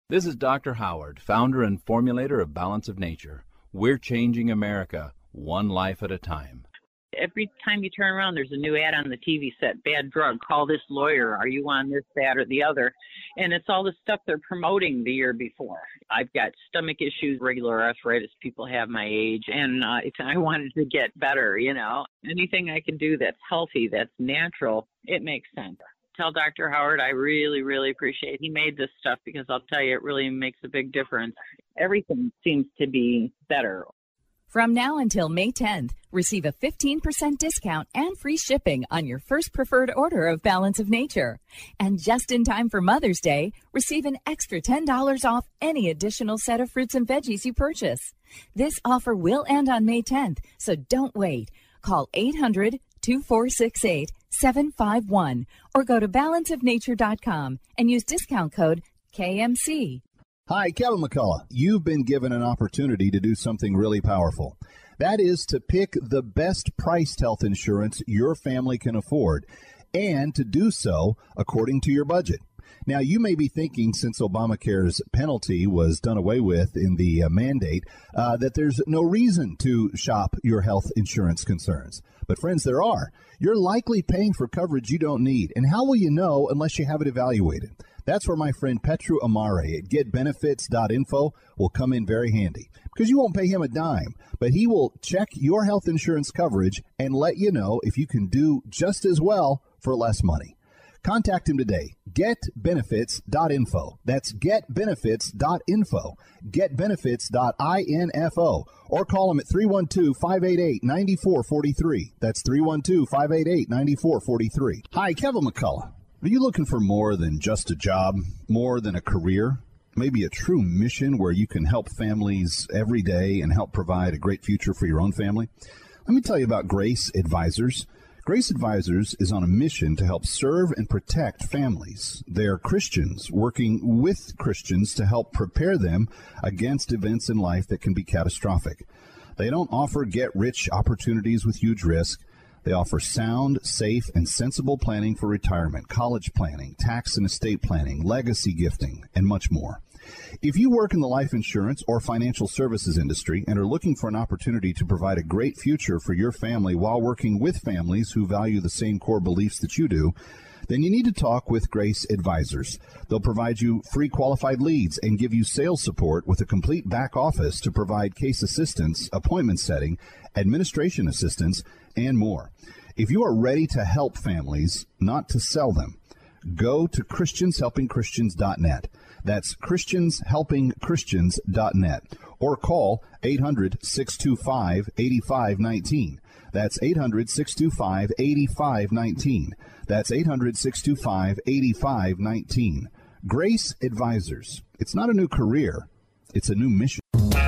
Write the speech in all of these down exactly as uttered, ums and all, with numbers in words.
This is Doctor Howard, founder and formulator of Balance of Nature. We're changing America, one life at a time. Every time you turn around, there's a new ad on the T V set. Bad drug, call this lawyer. Are you on this, that, or the other? And it's all the stuff they're promoting the year before. I've got stomach issues, regular arthritis people have my age, and uh, if I wanted to get better, you know, anything I can do that's healthy, that's natural, it makes sense. Tell Doctor Howard I really, really appreciate he made this stuff, because I'll tell you, it really makes a big difference. Everything seems to be better. From now until May tenth, receive a fifteen percent discount and free shipping on your first preferred order of Balance of Nature. And just in time for Mother's Day, receive an extra ten dollars off any additional set of fruits and veggies you purchase. This offer will end on May tenth, so don't wait. Call eight hundred, two four six eight, seven five one or go to balance of nature dot com and use discount code K M C. Hi, Kevin McCullough. You've been given an opportunity to do something really powerful. That is to pick the best priced health insurance your family can afford, and to do so according to your budget. Now, you may be thinking, since Obamacare's penalty was done away with in the uh, mandate, uh, that there's no reason to shop your health insurance concerns. But friends, there are. You're likely paying for coverage you don't need. And how will you know unless you have it evaluated? That's where my friend Petru Amare at get benefits dot info will come in very handy, because you won't pay him a dime, but he will check your health insurance coverage and let you know if you can do just as well for less money. Contact him today. get benefits dot info. That's get benefits dot info. get benefits dot info. Or call him at three one two, five eight eight, nine four four three. That's three one two, five eight eight, nine four four three. Hi, Kevin McCullough. Are you looking for more than just a job, more than a career, maybe a true mission where you can help families every day and help provide a great future for your own family? Let me tell you about Grace Advisors. Grace Advisors is on a mission to help serve and protect families. They are Christians working with Christians to help prepare them against events in life that can be catastrophic. They don't offer get-rich opportunities with huge risk. They offer sound, safe, and sensible planning for retirement, college planning, tax and estate planning, legacy gifting, and much more. If you work in the life insurance or financial services industry and are looking for an opportunity to provide a great future for your family while working with families who value the same core beliefs that you do, then you need to talk with Grace Advisors. They'll provide you free qualified leads and give you sales support with a complete back office to provide case assistance, appointment setting, administration assistance, and more. If you are ready to help families, not to sell them, go to Christians Helping Christians dot net. That's Christians Helping Christians dot net. Or call eight hundred, six two five, eight five one nine. That's eight hundred, six two five, eight five one nine. That's eight hundred, six two five, eight five one nine. Grace Advisors. It's not a new career. It's a new mission.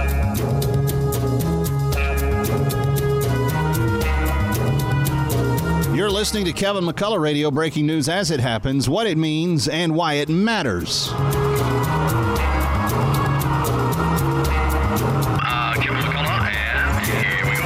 You're listening to Kevin McCullough Radio, breaking news as it happens, what it means, and why it matters. Uh, Kevin McCullough, and here we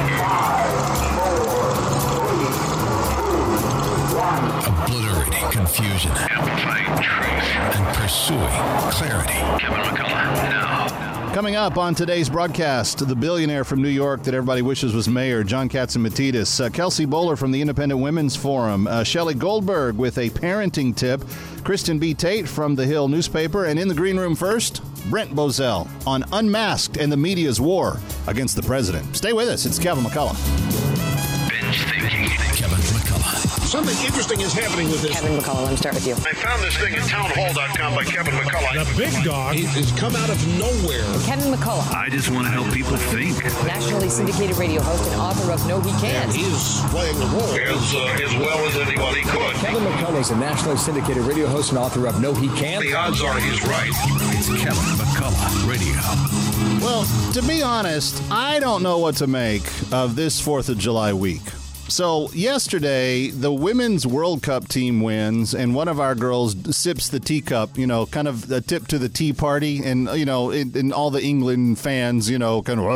go. Obliterating confusion, amplifying truth, and pursuing clarity. Kevin McCullough, now. Coming up on today's broadcast, the billionaire from New York that everybody wishes was mayor, John Katzimatidis, uh, Kelsey Bowler from the Independent Women's Forum, uh, Shelley Goldberg with a parenting tip, Kristen B. Tate from The Hill newspaper, and in the green room first, Brent Bozell on Unmasked and the Media's War Against the President. Stay with us. It's Kevin McCullough. Binge thinking. Kevin McCullough. Something interesting is happening with this. Kevin McCullough, let me start with you. I found this thing at town hall dot com by Kevin McCullough. The big dog has come out of nowhere. Kevin McCullough. I just want to help people think. Nationally syndicated radio host and author of No He Can't. And he's playing the role as, uh, as well as anybody could. Kevin McCullough is a nationally syndicated radio host and author of No He Can't. The odds are he's right. It's Kevin McCullough Radio. Well, to be honest, I don't know what to make of this fourth of July week. So yesterday, the Women's World Cup team wins, and one of our girls sips the teacup, you know, kind of a tip to the tea party, and, you know, and, and all the England fans, you know, kind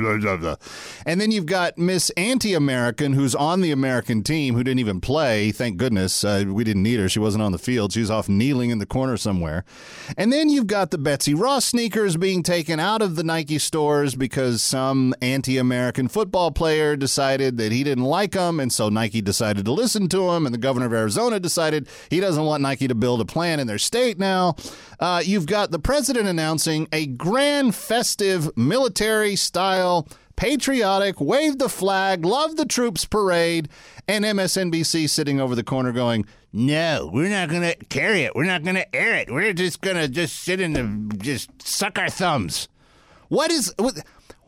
of. And then you've got Miss Anti-American, who's on the American team, who didn't even play. Thank goodness. Uh, we didn't need her. She wasn't on the field. She was off kneeling in the corner somewhere. And then you've got the Betsy Ross sneakers being taken out of the Nike stores because some anti-American football player decided that he didn't like them. And so Nike decided to listen to him, and the governor of Arizona decided he doesn't want Nike to build a plant in their state now. Uh, you've got the president announcing a grand festive military-style, patriotic, wave the flag, love the troops parade, and M S N B C sitting over the corner going, no, we're not going to carry it. We're not going to air it. We're just going to just sit in the, just suck our thumbs. What is... What,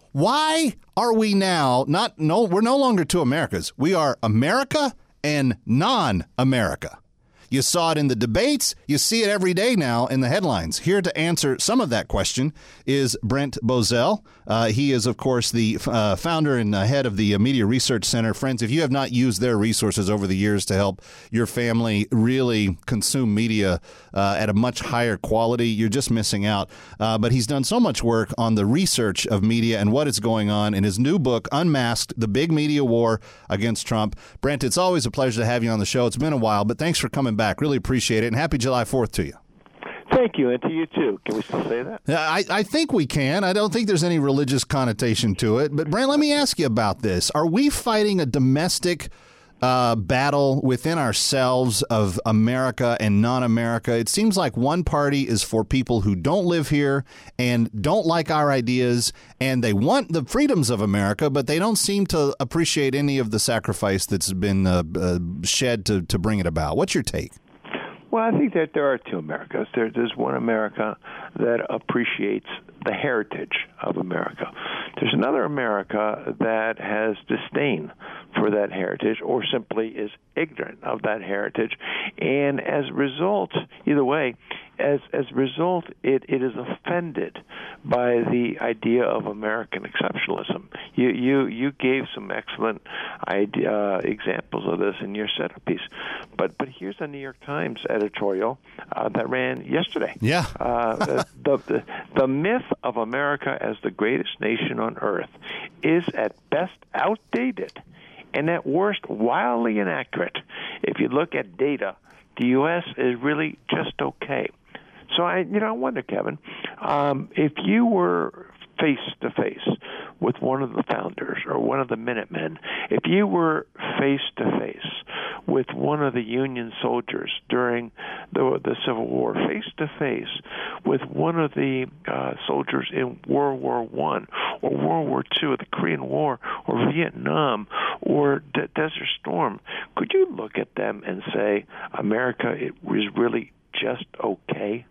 Why are we now not, no, we're no longer two Americas. We are America and non-America. You saw it in the debates. You see it every day now in the headlines. Here to answer some of that question is Brent Bozell. Uh, he is, of course, the uh, founder and uh, head of the uh, Media Research Center. Friends, if you have not used their resources over the years to help your family really consume media uh, at a much higher quality, you're just missing out. Uh, but he's done so much work on the research of media and what is going on in his new book, Unmasked, The Big Media War Against Trump. Brent, it's always a pleasure to have you on the show. It's been a while, but thanks for coming back. Really appreciate it, and happy July fourth to you. Thank you, and to you too. Can we still say that? I, I think we can. I don't think there's any religious connotation to it. But, Brent, let me ask you about this. Are we fighting a domestic uh, battle within ourselves of America and non-America? It seems like one party is for people who don't live here and don't like our ideas, and they want the freedoms of America, but they don't seem to appreciate any of the sacrifice that's been uh, uh, shed to, to bring it about. What's your take? Well, I think that there are two Americas. There, there's one America that appreciates the heritage of America. There's another America that has disdain for that heritage or simply is ignorant of that heritage. And as a result, either way, as as a result, it, it is offended by the idea of American exceptionalism. You you you gave some excellent idea, uh, examples of this in your setup piece, but but here's a New York Times editorial uh, that ran yesterday. Yeah, uh, the, the the myth of America as the greatest nation on earth is at best outdated, and at worst wildly inaccurate. If you look at data, the U S is really just okay. So I, you know, I wonder, Kevin, um, if you were face to face with one of the founders or one of the Minutemen, if you were face to face with one of the Union soldiers during the the Civil War, face to face with one of the uh, soldiers in World War One or World War Two, the Korean War or Vietnam or De- Desert Storm, could you look at them and say, America, it was really just okay?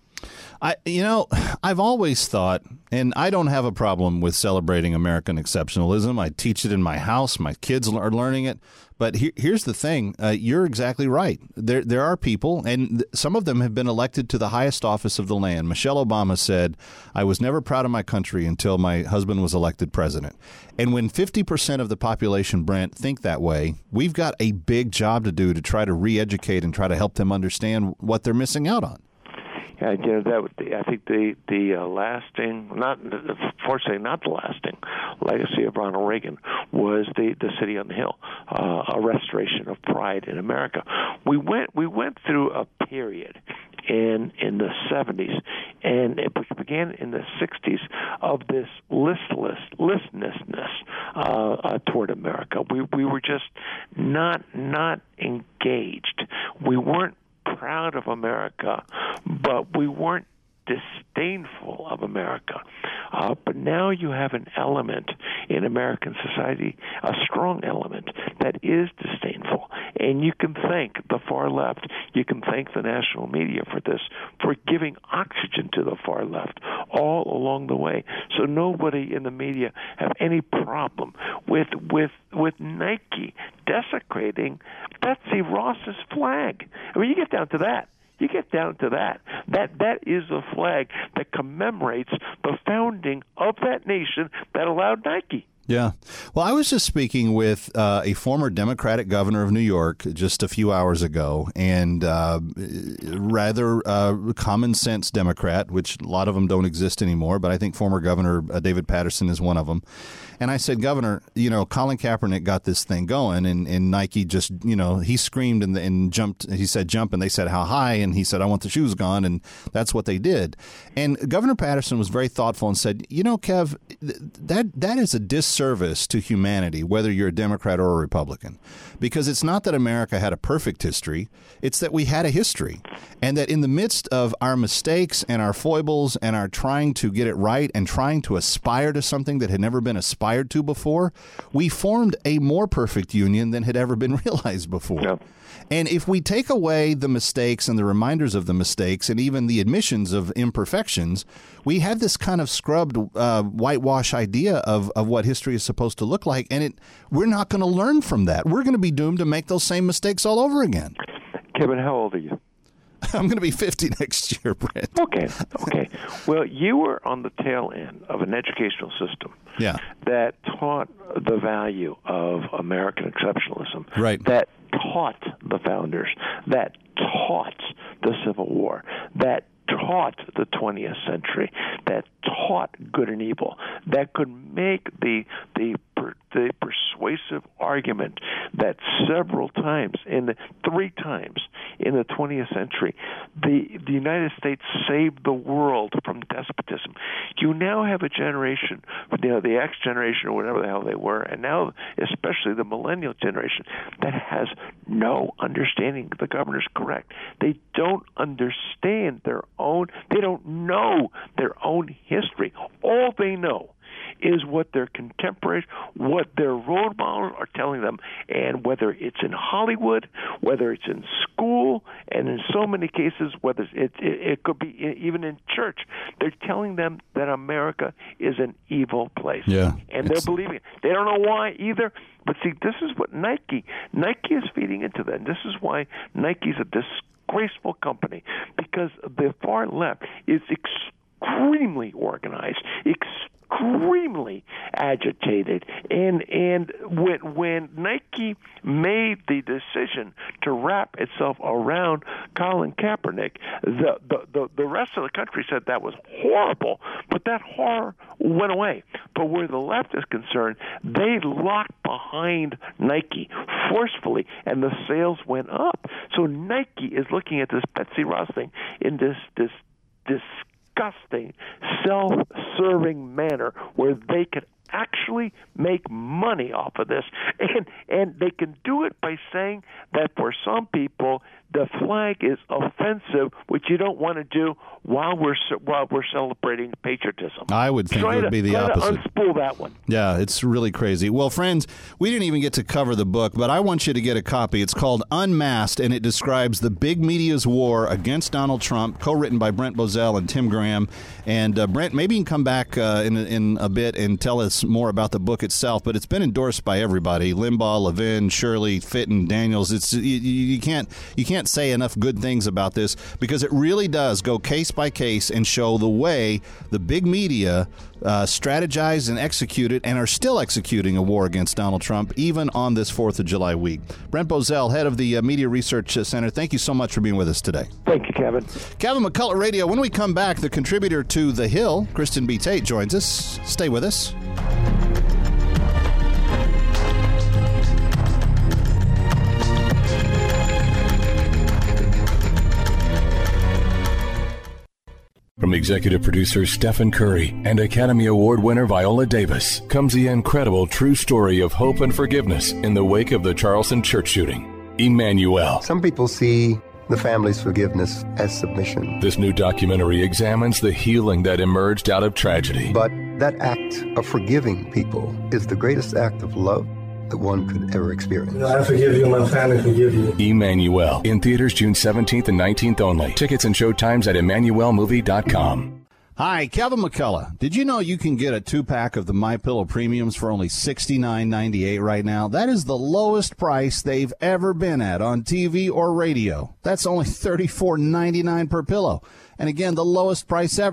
I, you know, I've always thought, and I don't have a problem with celebrating American exceptionalism. I teach it in my house. My kids are learning it. But he, here's the thing. Uh, you're exactly right. There there are people, and th- some of them have been elected to the highest office of the land. Michelle Obama said, I was never proud of my country until my husband was elected president. And when fifty percent of the population, Brent, think that way, we've got a big job to do to try to re-educate and try to help them understand what they're missing out on. Yeah, you know, that would be, I think the the uh, lasting, not fortunately not the lasting legacy of Ronald Reagan was the, the City on the Hill, uh, a restoration of pride in America. We went we went through a period in in the seventies, and it began in the sixties of this listless listlessness uh, uh, toward America. We we were just not not engaged. We weren't proud of America, but we weren't disdainful of America. Uh, but now you have an element in American society, a strong element that is disdainful. And you can thank the far left, you can thank the national media for this, for giving oxygen to the far left all along the way. So nobody in the media have any problem with with with Nike desecrating Betsy Ross's flag. I mean, you get down to that. You get down to that. That that is a flag that commemorates the founding of that nation that allowed Nike. Yeah. Well, I was just speaking with uh, a former Democratic governor of New York just a few hours ago, and uh, rather uh, common sense Democrat, which a lot of them don't exist anymore, but I think former Governor uh, David Paterson is one of them. And I said, Governor, you know, Colin Kaepernick got this thing going, and, and Nike just, you know, he screamed and, and jumped. He said, jump, and they said, how high? And he said, I want the shoes gone, and that's what they did. And Governor Paterson was very thoughtful and said, you know, Kev, that that is a disservice to humanity, whether you're a Democrat or a Republican, because it's not that America had a perfect history. It's that we had a history, and that in the midst of our mistakes and our foibles and our trying to get it right and trying to aspire to something that had never been aspired to before, we formed a more perfect union than had ever been realized before. Yep. And if we take away the mistakes and the reminders of the mistakes and even the admissions of imperfections, we have this kind of scrubbed uh, whitewash idea of, of what history is supposed to look like. And it we're not going to learn from that. We're going to be doomed to make those same mistakes all over again. Kevin, how old are you? I'm going to be fifty next year, Brent. Okay, okay. Well, you were on the tail end of an educational system yeah. that taught the value of American exceptionalism, right. that taught the founders, that taught the Civil War, that taught the twentieth century, that taught good and evil, that could make the the the persuasive argument that several times, in the three times in the twentieth century, the the United States saved the world from despotism. You now have a generation, you know, the X generation or whatever the hell they were, and now especially the millennial generation, that has no understanding. The governor's correct. They don't understand their own, they don't know their own history. All they know is what their contemporaries, what their role models are telling them, and whether it's in Hollywood, whether it's in school, and in so many cases, whether it, it, it could be even in church, they're telling them that America is an evil place. Yeah, and they're believing it. They don't know why either, but see, this is what Nike, Nike is feeding into that, and this is why Nike's a disgraceful company, because the far left is extremely organized, extremely extremely agitated, and and when when Nike made the decision to wrap itself around Colin Kaepernick, the the the, the rest of the country said that was horrible, but that horror went away. But where the left is concerned, they locked behind Nike forcefully, and the sales went up. So Nike is looking at this Betsy Ross thing in this this this. disgusting, self-serving manner where they could actually make money off of this, and and they can do it by saying that for some people the flag is offensive, which you don't want to do while we're while we're celebrating patriotism. I would think try it would to, be the try opposite. To unspool that one. Yeah, it's really crazy. Well, friends, we didn't even get to cover the book, but I want you to get a copy. It's called Unmasked, and it describes the big media's war against Donald Trump, co-written by Brent Bozell and Tim Graham. And uh, Brent, maybe you can come back uh, in in a bit and tell us more about the book itself. But it's been endorsed by everybody: Limbaugh, Levin, Shirley, Fitton, Daniels. It's you, you can't you can't say enough good things about this, because it really does go case by case and show the way the big media uh, strategized and executed and are still executing a war against Donald Trump, even on this fourth of July week. Brent Bozell, head of the uh, Media Research Center, thank you so much for being with us today. Thank you, Kevin. Kevin McCullough Radio. When we come back, the contributor to The Hill, Kristen B. Tate, joins us. Stay with us. From executive producer Stephen Curry and Academy Award winner Viola Davis comes the incredible true story of hope and forgiveness in the wake of the Charleston church shooting. Emmanuel. Some people see the family's forgiveness as submission. This new documentary examines the healing that emerged out of tragedy. But that act of forgiving people is the greatest act of love that one could ever experience. You know, I forgive you, my family forgive you. Emmanuel. In theaters June seventeenth and nineteenth only. Tickets and showtimes at emmanuel movie dot com. Hi, Kevin McCullough. Did you know you can get a two-pack of the MyPillow Premiums for only sixty-nine ninety-eight right now? That is the lowest price they've ever been at on T V or radio. That's only thirty-four ninety-nine per pillow. And again, the lowest price ever. You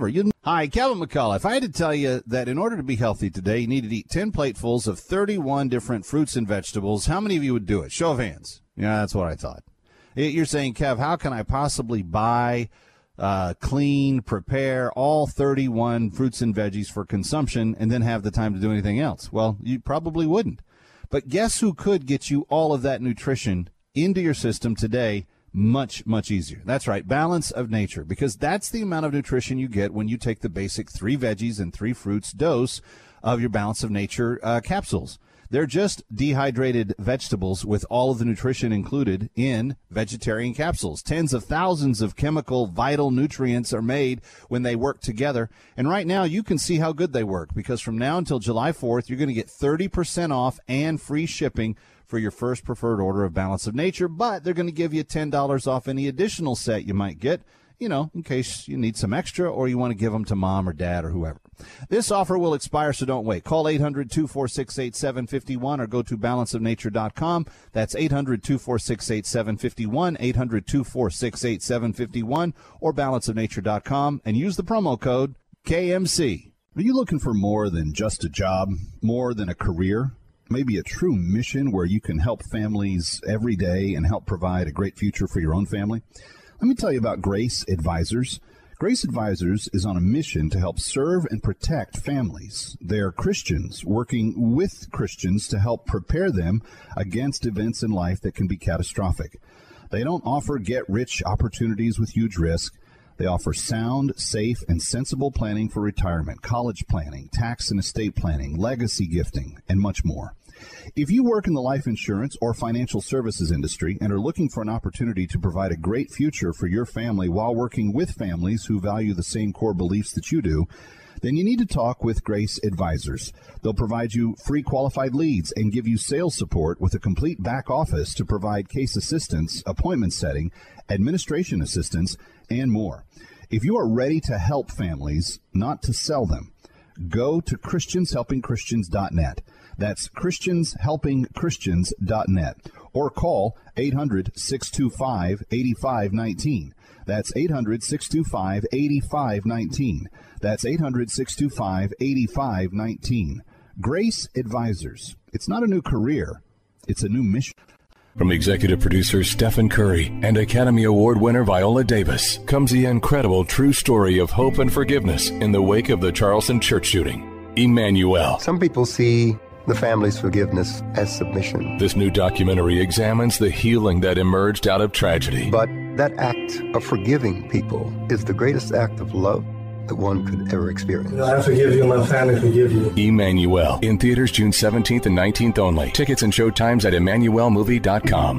Hi, Kevin McCullough. If I had to tell you that in order to be healthy today, you need to eat ten platefuls of thirty-one different fruits and vegetables, how many of you would do it? Show of hands. Yeah, that's what I thought. You're saying, Kev, how can I possibly buy, uh, clean, prepare all thirty-one fruits and veggies for consumption and then have the time to do anything else? Well, you probably wouldn't. But guess who could get you all of that nutrition into your system today much, much easier? That's right, Balance of Nature, because that's the amount of nutrition you get when you take the basic three veggies and three fruits dose of your Balance of Nature uh, capsules. They're just dehydrated vegetables with all of the nutrition included in vegetarian capsules. Tens of thousands of chemical vital nutrients are made when they work together. And right now you can see how good they work, because from now until July fourth, you're going to get thirty percent off and free shipping for your first preferred order of Balance of Nature. But they're going to give you ten dollars off any additional set you might get, you know, in case you need some extra or you want to give them to mom or dad or whoever. This offer will expire, so don't wait. Call eight hundred, two four six, eight seven five one or go to balance of nature dot com. That's eight hundred, two four six, eight seven five one, eight hundred, two four six, eight seven five one, or balance of nature dot com, and use the promo code K M C. Are you looking for more than just a job, more than a career? Maybe a true mission where you can help families every day and help provide a great future for your own family? Let me tell you about Grace Advisors. Grace Advisors is on a mission to help serve and protect families. They're Christians working with Christians to help prepare them against events in life that can be catastrophic. They don't offer get-rich opportunities with huge risk. They offer sound, safe, and sensible planning for retirement, college planning, tax and estate planning, legacy gifting, and much more. If you work in the life insurance or financial services industry and are looking for an opportunity to provide a great future for your family while working with families who value the same core beliefs that you do, then you need to talk with Grace Advisors. They'll provide you free qualified leads and give you sales support with a complete back office to provide case assistance, appointment setting, administration assistance, and more. If you are ready to help families, not to sell them, go to Christians Helping Christians dot net. That's Christians Helping Christians dot net, or call eight hundred, six two five, eight five one nine. That's eight hundred, six two five, eight five one nine. That's eight hundred, six two five, eight five one nine. Grace Advisors. It's not a new career, it's a new mission. From executive producer Stephen Curry and Academy Award winner Viola Davis comes the incredible true story of hope and forgiveness in the wake of the Charleston church shooting. Emmanuel. Some people see the family's forgiveness as submission. This new documentary examines the healing that emerged out of tragedy. But that act of forgiving people is the greatest act of love that one could ever experience. You know, I forgive you, my family forgive you. Emmanuel, in theaters June seventeenth and nineteenth only. Tickets and show times at emmanuel movie dot com.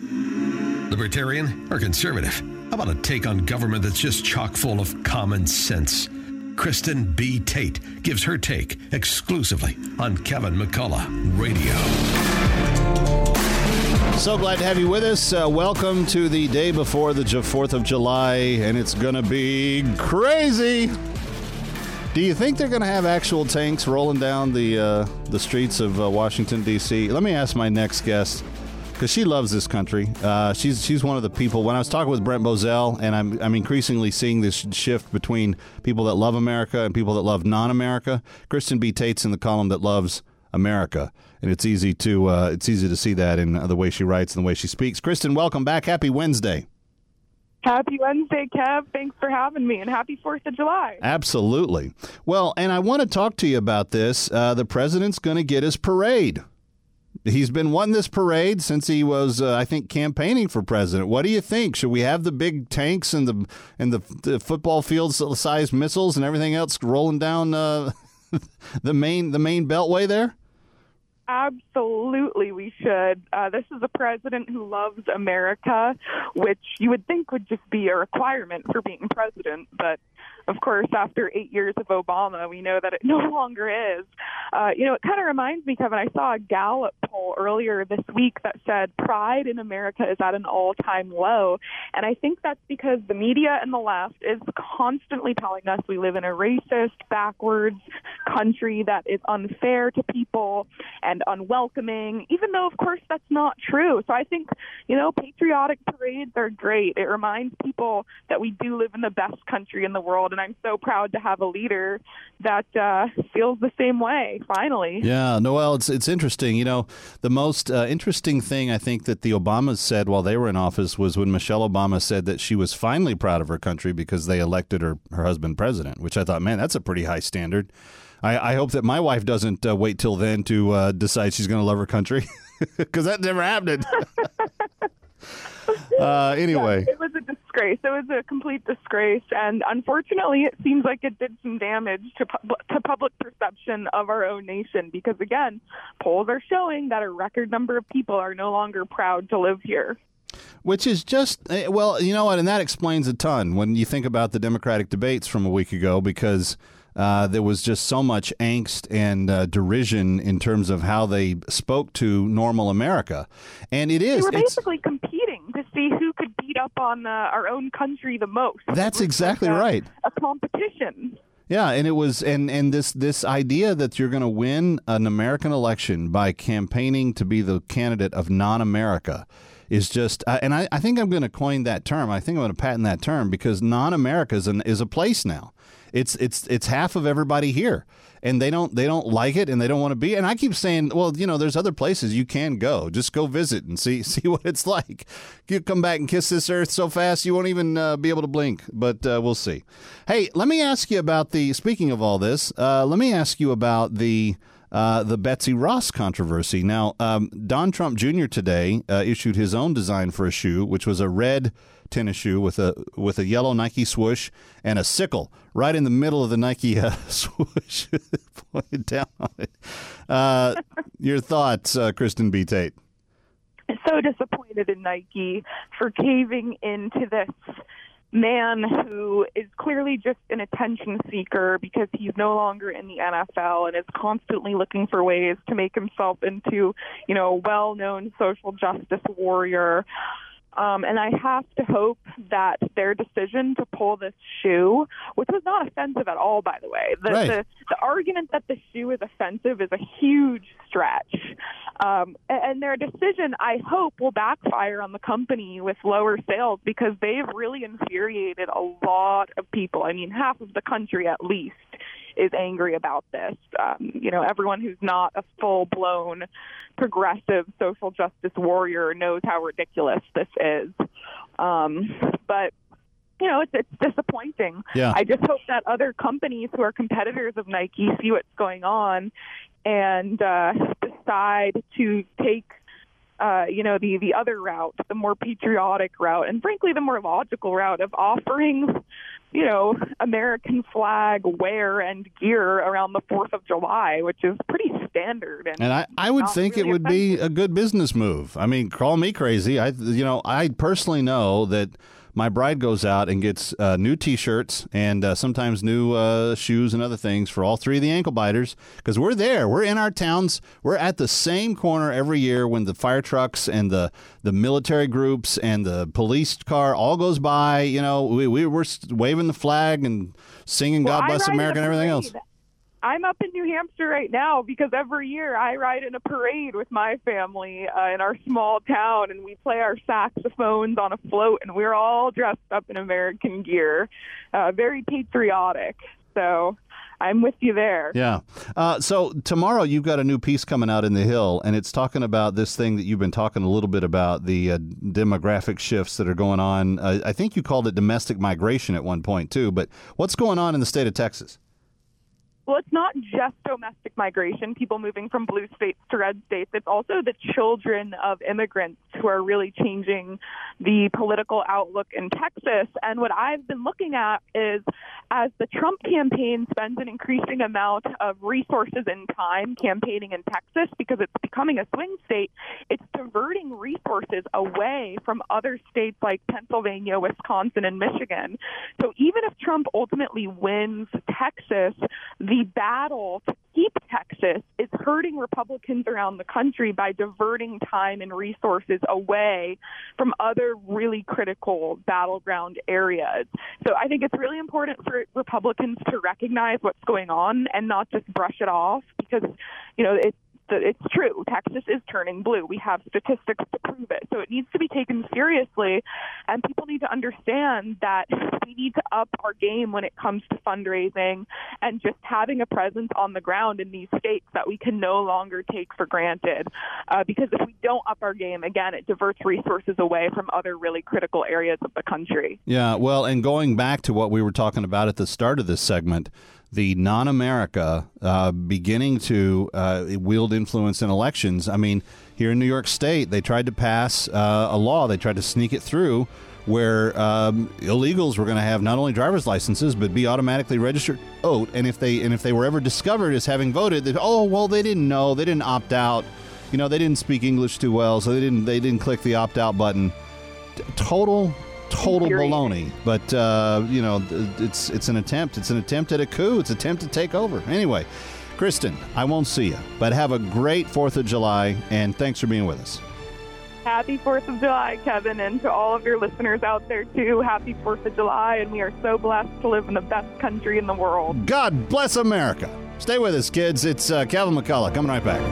Libertarian or conservative? How about a take on government that's just chock full of common sense? Kristen B. Tate gives her take exclusively on Kevin McCullough Radio. So glad to have you with us. Uh, welcome to the day before the fourth of July, and it's going to be crazy. Do you think they're going to have actual tanks rolling down the uh, the streets of uh, Washington, D C? Let me ask my next guest, because she loves this country. Uh, she's she's one of the people. When I was talking with Brent Bozell, and I'm I'm increasingly seeing this shift between people that love America and people that love non-America. Kristen B. Tate's in the column that loves America, and it's easy to uh, it's easy to see that in the way she writes and the way she speaks. Kristen, welcome back. Happy Wednesday. Happy Wednesday, Kev. Thanks for having me, and happy fourth of July. Absolutely. Well, and I want to talk to you about this. Uh, the president's going to get his parade. He's been wanting this parade since he was, uh, I think, campaigning for president. What do you think? Should we have the big tanks and the and the, the football field-sized missiles and everything else rolling down uh, the main the main beltway there? Absolutely, we should. Uh, this is a president who loves America, which you would think would just be a requirement for being president. But, of course, after eight years of Obama, we know that it no longer is. Uh, you know, it kind of reminds me, Kevin, I saw a Gallup poll poll earlier this week that said pride in America is at an all-time low. And I think that's because the media and the left is constantly telling us we live in a racist, backwards country that is unfair to people and unwelcoming, even though, of course, that's not true. So I think, you know, patriotic parades are great. It reminds people that we do live in the best country in the world, and I'm so proud to have a leader that uh, feels the same way, finally. Yeah, Noelle, it's it's interesting. You know, the most uh, interesting thing I think that the Obamas said while they were in office was when Michelle Obama said that she was finally proud of her country because they elected her, her husband president, which I thought, man, that's a pretty high standard. I, I hope that my wife doesn't uh, wait till then to uh, decide she's going to love her country, because that never happened. uh, anyway. Yeah, it was a disgrace. It was a complete disgrace. And unfortunately, it seems like it did some damage to, pu- to public perception of our own nation, because, again, polls are showing that a record number of people are no longer proud to live here. Which is just, well, you know what, and that explains a ton when you think about the Democratic debates from a week ago, because uh, there was just so much angst and uh, derision in terms of how they spoke to normal America. And it is. They were basically competing to see who could beat up on uh, our own country the most. That's exactly like a, right. A competition. Yeah, and it was, and, and this this idea that you're going to win an American election by campaigning to be the candidate of non-America is just, uh, and I, I think I'm going to coin that term. I think I'm going to patent that term, because non-America is, an, is a place now. It's it's it's half of everybody here, and they don't they don't like it, and they don't want to be. And I keep saying, well, you know, there's other places you can go. Just go visit and see see what it's like. You come back and kiss this earth so fast you won't even uh, be able to blink. But uh, we'll see. Hey, let me ask you about the. Speaking of all this, uh, let me ask you about the. Uh, the Betsy Ross controversy. Now, um, Don Trump Junior today uh, issued his own design for a shoe, which was a red tennis shoe with a with a yellow Nike swoosh and a sickle right in the middle of the Nike uh, swoosh pointed down on it. Uh, your thoughts, uh, Kristen B. Tate? I'm so disappointed in Nike for caving into this man who is clearly just an attention seeker because he's no longer in the N F L and is constantly looking for ways to make himself into, you know, a well-known social justice warrior. Um, and I have to hope that their decision to pull this shoe, which was not offensive at all, by the way, the, right. the, the argument that the shoe is offensive is a huge stretch. Um, and their decision, I hope, will backfire on the company with lower sales, because they've really infuriated a lot of people. I mean, half of the country at least is angry about this. Um, you know, everyone who's not a full-blown progressive social justice warrior knows how ridiculous this is. Um, but, you know, it's, it's disappointing. Yeah. I just hope that other companies who are competitors of Nike see what's going on and uh, decide to take Uh, you know, the, the other route, the more patriotic route, and frankly, the more logical route of offering, you know, American flag wear and gear around the fourth of July, which is pretty standard. And, and I, I would think really it would offensive. be a good business move. I mean, call me crazy. I, you know, I personally know that my bride goes out and gets uh, new T-shirts and uh, sometimes new uh, shoes and other things for all three of the ankle biters, because we're there. We're in our towns. We're at the same corner every year when the fire trucks and the, the military groups and the police car all goes by. You know, we, we we're waving the flag and singing well, God Bless America and everything else. I'm up in New Hampshire right now because every year I ride in a parade with my family uh, in our small town, and we play our saxophones on a float, and we're all dressed up in American gear. Uh, very patriotic. So I'm with you there. Yeah. Uh, so tomorrow you've got a new piece coming out in The Hill, and it's talking about this thing that you've been talking a little bit about, the uh, demographic shifts that are going on. Uh, I think you called it domestic migration at one point, too. But what's going on in the state of Texas? Well, it's not just domestic migration, people moving from blue states to red states. It's also the children of immigrants who are really changing the political outlook in Texas. And what I've been looking at is, as the Trump campaign spends an increasing amount of resources and time campaigning in Texas because it's becoming a swing state, it's diverting resources away from other states like Pennsylvania, Wisconsin, and Michigan. So even if Trump ultimately wins Texas, the battle to keep Texas Texas is hurting Republicans around the country by diverting time and resources away from other really critical battleground areas. So I think it's really important for Republicans to recognize what's going on and not just brush it off, because, you know, it's It's true. Texas is turning blue. We have statistics to prove it. So it needs to be taken seriously, and people need to understand that we need to up our game when it comes to fundraising and just having a presence on the ground in these states that we can no longer take for granted. Uh, because if we don't up our game, again, it diverts resources away from other really critical areas of the country. Yeah, well, and going back to what we were talking about at the start of this segment, the non-America uh, beginning to uh, wield influence in elections. I mean, here in New York State, they tried to pass uh, a law. They tried to sneak it through where um, illegals were going to have not only driver's licenses but be automatically registered to vote. And if they and if they were ever discovered as having voted, they'd, oh well, they didn't know, they didn't opt out. You know, they didn't speak English too well, so they didn't they didn't click the opt-out button. Total. Total baloney, but uh, you know, it's it's an attempt. It's an attempt at a coup. It's an attempt to take over. Anyway, Kristen, I won't see you, but have a great Fourth of July, and thanks for being with us. Happy Fourth of July, Kevin, and to all of your listeners out there too. Happy Fourth of July, and we are so blessed to live in the best country in the world. God bless America. Stay with us, kids. It's uh, Kevin McCullough coming right back.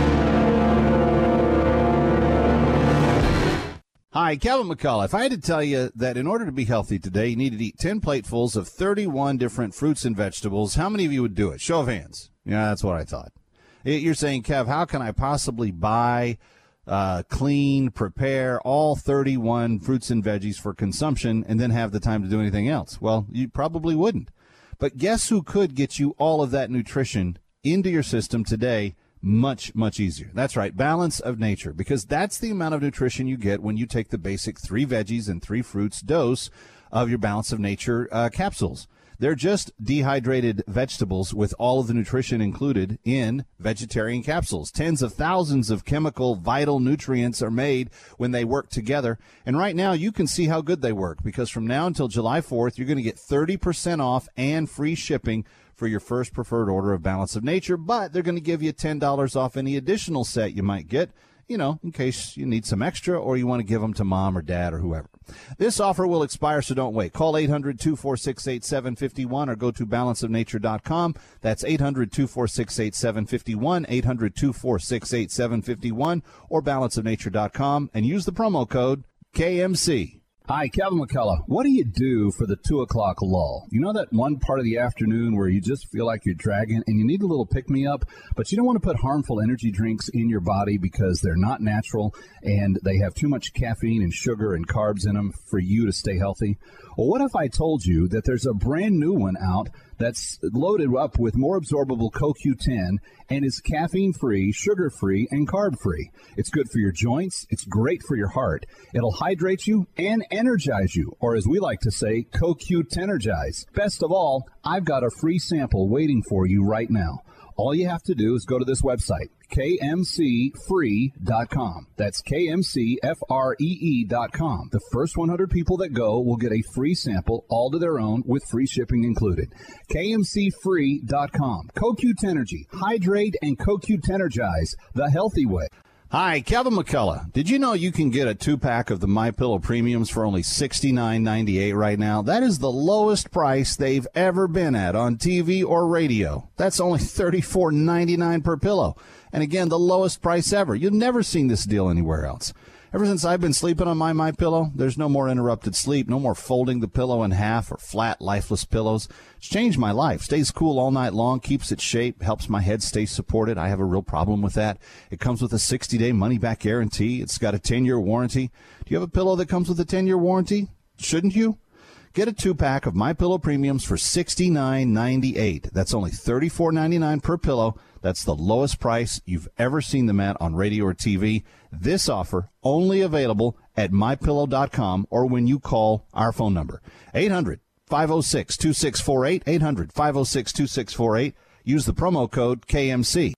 Hi, Kevin McCullough. If I had to tell you that in order to be healthy today, you need to eat ten platefuls of thirty-one different fruits and vegetables, how many of you would do it? Show of hands. Yeah, that's what I thought. You're saying, Kev, how can I possibly buy, uh, clean, prepare all thirty-one fruits and veggies for consumption and then have the time to do anything else? Well, you probably wouldn't. But guess who could get you all of that nutrition into your system today? Much, much easier. That's right, Balance of Nature, because that's the amount of nutrition you get when you take the basic three veggies and three fruits dose of your Balance of Nature uh, capsules. They're just dehydrated vegetables with all of the nutrition included in vegetarian capsules. Tens of thousands of chemical vital nutrients are made when they work together. And right now you can see how good they work, because from now until July fourth, you're going to get thirty percent off and free shipping for your first preferred order of Balance of Nature, but they're going to give you ten dollars off any additional set you might get, you know, in case you need some extra or you want to give them to mom or dad or whoever. This offer will expire, so don't wait. Call eight hundred, two four six, eight seven five one or go to balance of nature dot com. That's eight hundred, two four six, eight seven five one, eight hundred, two four six, eight seven five one or balance of nature dot com and use the promo code K M C. Hi, Kevin McCullough. What do you do for the two o'clock lull? You know that one part of the afternoon where you just feel like you're dragging and you need a little pick-me-up, but you don't want to put harmful energy drinks in your body because they're not natural and they have too much caffeine and sugar and carbs in them for you to stay healthy? Well, what if I told you that there's a brand new one out that's loaded up with more absorbable C O Q ten and is caffeine-free, sugar-free, and carb-free. It's good for your joints. It's great for your heart. It'll hydrate you and energize you, or as we like to say, C O Q ten-ergize. Best of all, I've got a free sample waiting for you right now. All you have to do is go to this website, K M C free dot com. That's K M C free dot com. The first one hundred people that go will get a free sample, all to their own, with free shipping included. K M C free dot com. C O Q ten-ergy. Hydrate and C O Q ten-ergize the healthy way. Hi, Kevin McCullough. Did you know you can get a two-pack of the MyPillow Premiums for only sixty-nine ninety-eight right now? That is the lowest price they've ever been at on T V or radio. That's only thirty-four ninety-nine per pillow. And again, the lowest price ever. You've never seen this deal anywhere else. Ever since I've been sleeping on my MyPillow, there's no more interrupted sleep, no more folding the pillow in half or flat, lifeless pillows. It's changed my life. Stays cool all night long, keeps its shape, helps my head stay supported. I have a real problem with that. It comes with a sixty-day money-back guarantee. It's got a ten-year warranty. Do you have a pillow that comes with a ten-year warranty? Shouldn't you? Get a two-pack of MyPillow Premiums for sixty-nine ninety-eight. That's only thirty-four ninety-nine per pillow. That's the lowest price you've ever seen them at on radio or T V. This offer only available at my pillow dot com or when you call our phone number, eight hundred, five oh six, two six four eight, eight hundred, five oh six, two six four eight. Use the promo code K M C.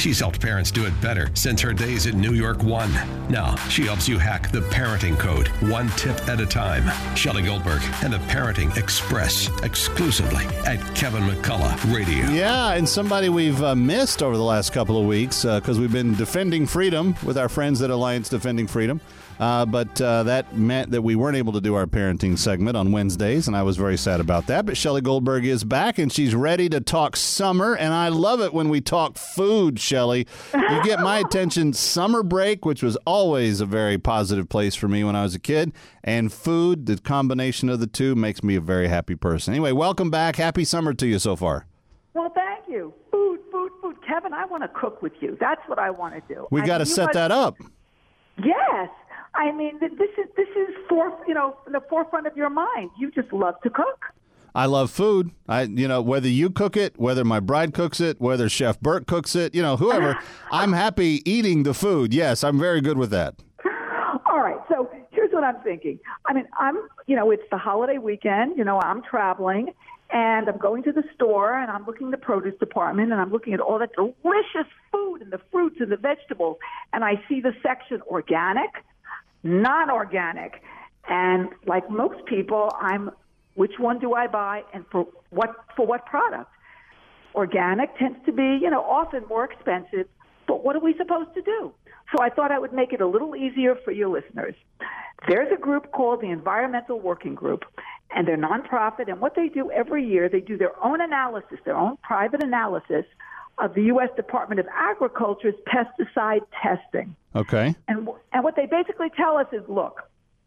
She's helped parents do it better since her days at New York One. Now, she helps you hack the parenting code one tip at a time. Shelley Goldberg and the Parenting Express exclusively at Kevin McCullough Radio. Yeah, and somebody we've uh, missed over the last couple of weeks because uh, we've been defending freedom with our friends at Alliance Defending Freedom. Uh, but uh, that meant that we weren't able to do our parenting segment on Wednesdays, and I was very sad about that. But Shelley Goldberg is back, and she's ready to talk summer, and I love it when we talk food, Shelley. You get my attention. Summer break, which was always a very positive place for me when I was a kid, and food, the combination of the two, makes me a very happy person. Anyway, welcome back. Happy summer to you so far. Well, thank you. Food, food, food. Kevin, I want to cook with you. That's what I want to do. We got to set that up. Yes. I mean, this is this is for you know in the forefront of your mind. You just love to cook. I love food. I you know whether you cook it, whether my bride cooks it, whether Chef Burt cooks it, you know whoever. I'm happy eating the food. Yes, I'm very good with that. All right. So here's what I'm thinking. I mean, I'm you know it's the holiday weekend. You know I'm traveling. And I'm going to the store, and I'm looking at the produce department, and I'm looking at all that delicious food and the fruits and the vegetables, and I see the section organic, non-organic, and like most people, I'm which one do I buy and for what for what product? Organic tends to be, you know, often more expensive, but what are we supposed to do? So I thought I would make it a little easier for your listeners. There's a group called the Environmental Working Group, and they're nonprofit, and what they do every year, they do their own analysis, their own private analysis of the U S Department of Agriculture's pesticide testing. Okay. And and what they basically tell us is, look,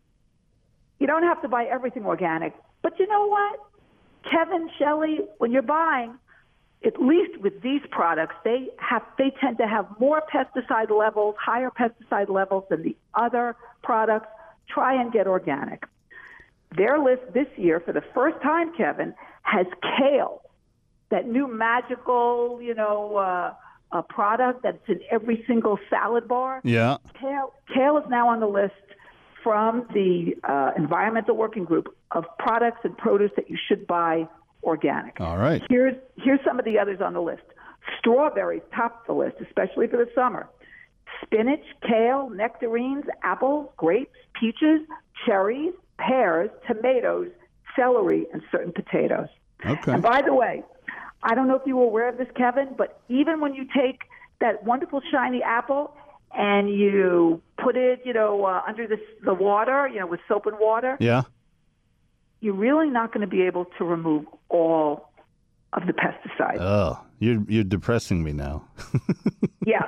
you don't have to buy everything organic, but you know what? Kevin, Shelley, when you're buying, at least with these products, they have they tend to have more pesticide levels, higher pesticide levels than the other products. Try and get organic. Their list this year, for the first time, Kevin, has kale, that new magical, you know, uh, a product that's in every single salad bar. Yeah. Kale, kale is now on the list from the uh, Environmental Working Group of products and produce that you should buy organic. All right. Here's here's some of the others on the list. Strawberries top the list, especially for the summer. Spinach, kale, nectarines, apples, grapes, peaches, cherries, pears, tomatoes, celery, and certain potatoes. Okay. And by the way, I don't know if you were aware of this, Kevin, but even when you take that wonderful shiny apple and you put it, you know, uh, under the the water, you know, with soap and water, yeah, you're really not going to be able to remove all of the pesticides. Oh, you're you're depressing me now. Yeah.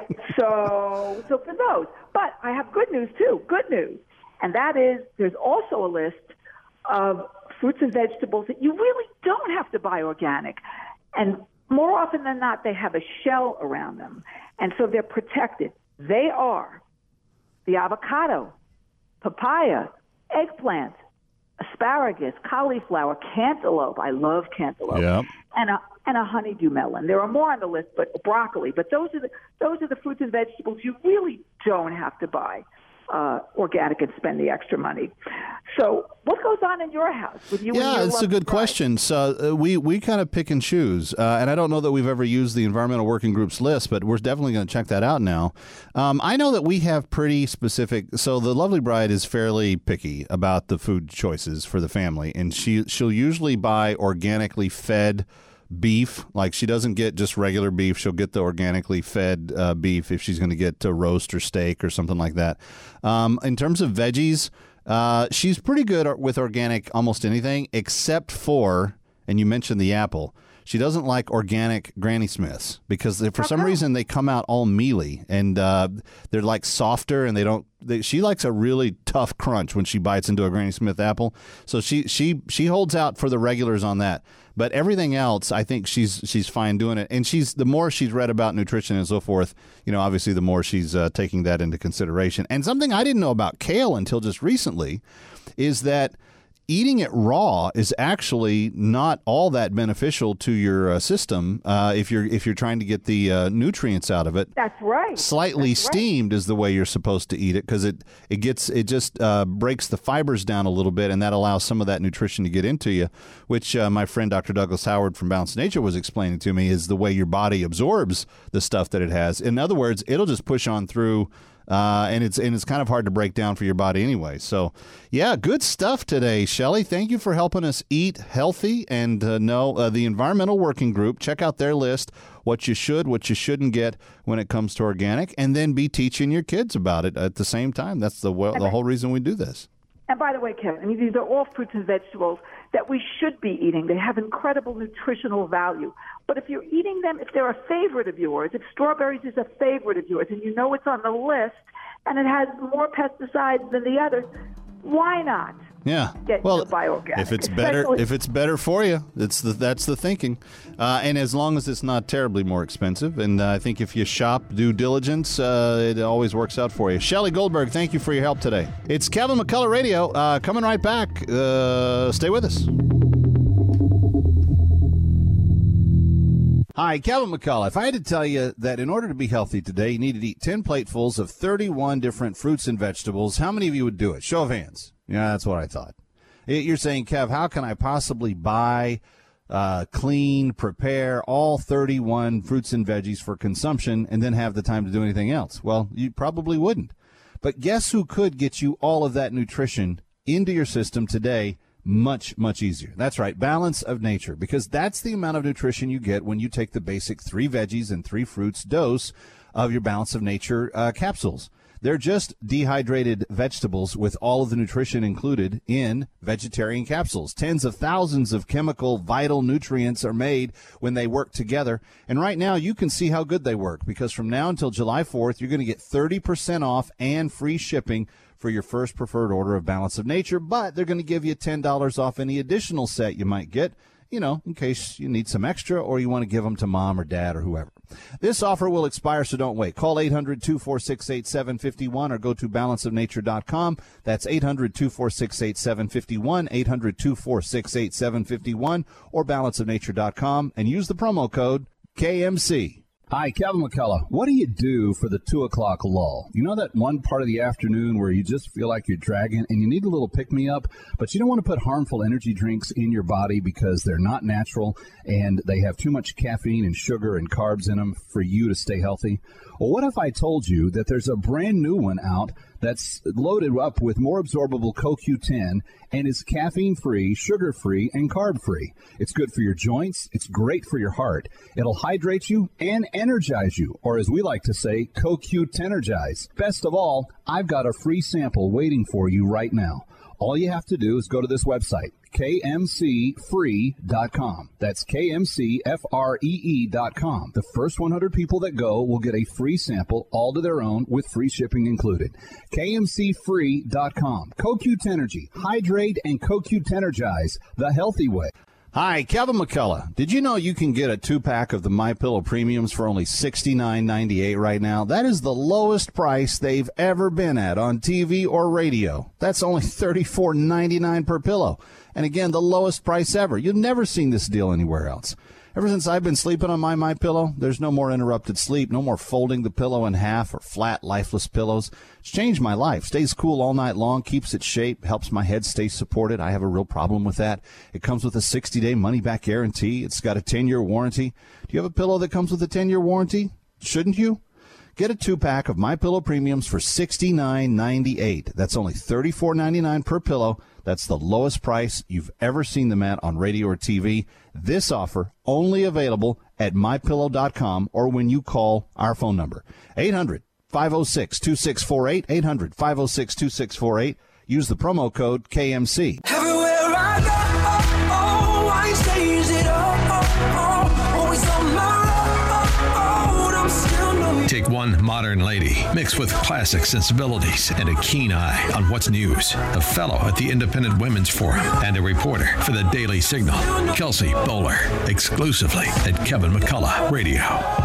So so for those, but I have good news too. Good news, and that is there's also a list of fruits and vegetables that you really don't have to buy organic, and more often than not, they have a shell around them, and so they're protected. They are the avocado, papaya, eggplant, asparagus, cauliflower, cantaloupe. I love cantaloupe. Yeah. And a and a honeydew melon. There are more on the list, but broccoli. But those are the those are the fruits and vegetables you really don't have to buy uh, organic and spend the extra money. So, what goes on in your house with you? Yeah, and your it's a good bride? question. So uh, we we kind of pick and choose, uh, and I don't know that we've ever used the Environmental Working Group's list, but we're definitely going to check that out now. Um, I know that we have pretty specific. So the lovely bride is fairly picky about the food choices for the family, and she she'll usually buy organically fed beef. Like, she doesn't get just regular beef. She'll get the organically fed uh, beef if she's going to get to roast or steak or something like that. Um, in terms of veggies, uh, she's pretty good with organic almost anything except for, and you mentioned the apple, she doesn't like organic Granny Smiths because they, for some reason they come out all mealy and uh, they're like softer and they don't. They, she likes a really tough crunch when she bites into a Granny Smith apple. So she she she holds out for the regulars on that. But everything else, I think she's she's fine doing it. And she's the more she's read about nutrition and so forth, you know, obviously the more she's uh, taking that into consideration. And something I didn't know about kale until just recently is that eating it raw is actually not all that beneficial to your uh, system uh, if you're if you're trying to get the uh, nutrients out of it. That's right. Slightly That's right. steamed is the way you're supposed to eat it because it it gets it just uh, breaks the fibers down a little bit, and that allows some of that nutrition to get into you. Which uh, my friend Doctor Douglas Howard from Balanced Nature was explaining to me is the way your body absorbs the stuff that it has. In other words, it'll just push on through. Uh, and it's and it's kind of hard to break down for your body anyway. So, yeah, good stuff today, Shelley. Thank you for helping us eat healthy and uh, know uh, the Environmental Working Group. Check out their list, what you should, what you shouldn't get when it comes to organic, and then be teaching your kids about it at the same time. That's the well, the whole reason we do this. And by the way, Kevin, I mean, these are all fruits and vegetables that we should be eating. They have incredible nutritional value. But if you're eating them, if they're a favorite of yours, if strawberries is a favorite of yours, and you know it's on the list, and it has more pesticides than the others, why not? Yeah. Get well, bioorganic. if it's better, Especially- if it's better for you, it's the, that's the thinking. Uh, and as long as it's not terribly more expensive, and uh, I think if you shop due diligence, uh, it always works out for you. Shelley Goldberg, thank you for your help today. It's Kevin McCullough Radio. Uh, coming right back. Uh, stay with us. Hi, Kevin McCullough. If I had to tell you that in order to be healthy today, you need to eat ten platefuls of thirty-one different fruits and vegetables, how many of you would do it? Show of hands. Yeah, that's what I thought. You're saying, Kev, how can I possibly buy, uh, clean, prepare all thirty-one fruits and veggies for consumption and then have the time to do anything else? Well, you probably wouldn't. But guess who could get you all of that nutrition into your system today much, much easier? That's right, Balance of Nature, because that's the amount of nutrition you get when you take the basic three veggies and three fruits dose of your Balance of Nature uh, capsules. They're just dehydrated vegetables with all of the nutrition included in vegetarian capsules. Tens of thousands of chemical vital nutrients are made when they work together. And right now you can see how good they work, because from now until July fourth, you're going to get thirty percent off and free shipping for your first preferred order of Balance of Nature. But they're going to give you ten dollars off any additional set you might get, you know, in case you need some extra or you want to give them to mom or dad or whoever. This offer will expire, so don't wait. Call eight hundred, two four six, eight seven five one or go to balance of nature dot com. That's eight hundred, two four six, eight seven five one, eight hundred, two four six, eight seven five one or balance of nature dot com and use the promo code K M C. Hi, Kevin McCullough. What do you do for the two o'clock lull? You know that one part of the afternoon where you just feel like you're dragging and you need a little pick-me-up, but you don't want to put harmful energy drinks in your body because they're not natural and they have too much caffeine and sugar and carbs in them for you to stay healthy? Well, what if I told you that there's a brand new one out that's loaded up with more absorbable C O Q ten and is caffeine-free, sugar-free, and carb-free. It's good for your joints. It's great for your heart. It'll hydrate you and energize you, or as we like to say, C O Q ten-ergize. Best of all, I've got a free sample waiting for you right now. All you have to do is go to this website, K M C free dot com. That's K M C free dot com. The first one hundred people that go will get a free sample, all to their own, with free shipping included. K M C free dot com. C O Q ten Energy. Hydrate and C O Q ten Energize the healthy way. Hi, Kevin McCullough. Did you know you can get a two-pack of the MyPillow Premiums for only sixty-nine ninety-eight right now? That is the lowest price they've ever been at on T V or radio. That's only thirty-four ninety-nine per pillow. And again, the lowest price ever. You've never seen this deal anywhere else. Ever since I've been sleeping on my MyPillow, there's no more interrupted sleep, no more folding the pillow in half or flat, lifeless pillows. It's changed my life. Stays cool all night long, keeps its shape, helps my head stay supported. I have a real problem with that. It comes with a sixty-day money-back guarantee. It's got a ten-year warranty. Do you have a pillow that comes with a ten-year warranty? Shouldn't you? Get a two-pack of MyPillow Premiums for sixty-nine ninety-eight. That's only thirty-four ninety-nine per pillow. That's the lowest price you've ever seen them at on radio or T V. This offer only available at my pillow dot com or when you call our phone number, eight hundred, five oh six, two six four eight, eight hundred, five oh six, two six four eight. Use the promo code K M C. Everywhere I go, oh, oh, I change it up, oh, oh, always on my road, I'm still new. Take one modern lady, mixed with classic sensibilities and a keen eye on what's news. A fellow at the Independent Women's Forum and a reporter for the Daily Signal. Kelsey Bowler, exclusively at Kevin McCullough Radio.